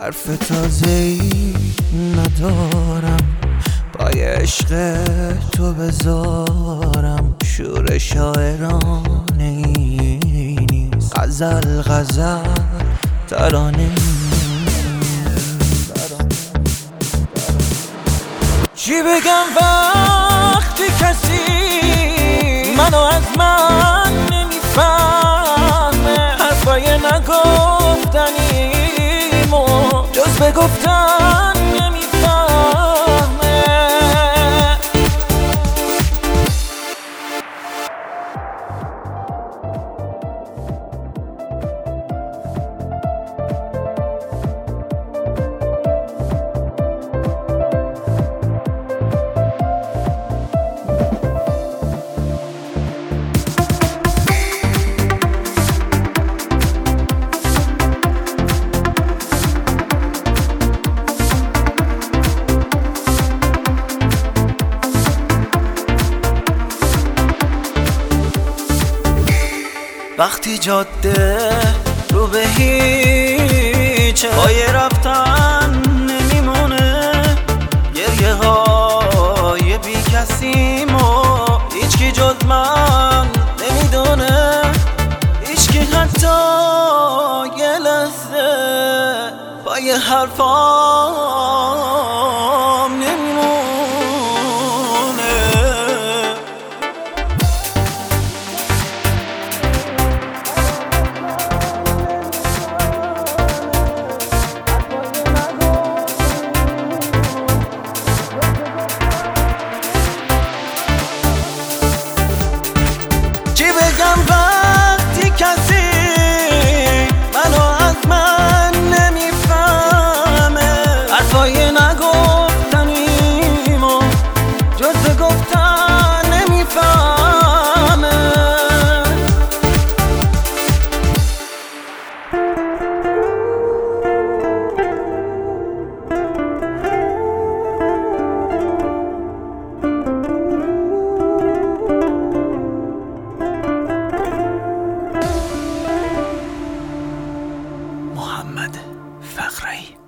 حرف تازه‌ای ندارم، پای عشق تو بذارم. شور شاعرانه ای نیست، غزل ترانه چی بگم وقتی کسی منو از من نمیفهمه؟ حرفای نگفتنیمو جز به گفتن نمیفهمه. وقتی جاده رو به هیچه، پای رفتن نمیمونه، گریه های بی کسیمو هیچکی جز من نمیدونه. هیچکی حتی یه لحظه پای حرفام نمیمونه. وقتی کسی منو از من نمیفهمه، حرفای نگفتنیمو جز به گفتن نمیفهمه. محمد فقرایی.